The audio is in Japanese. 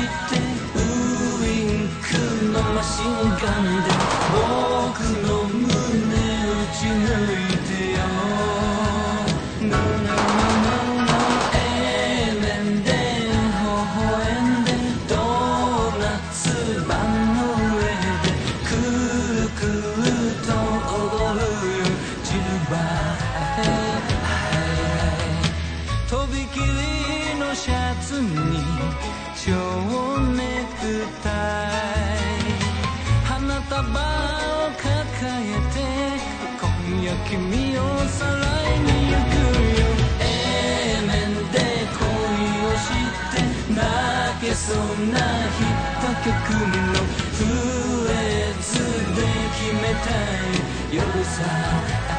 ウインクのマシンガンで僕の胸打ち抜いてよ。とびきりのシャツに蝶ネクタイ、花束を抱えて今夜君をさらいに行くよ。A面で恋をして泣けそうなヒット曲のフレーズで決めたい夜さ。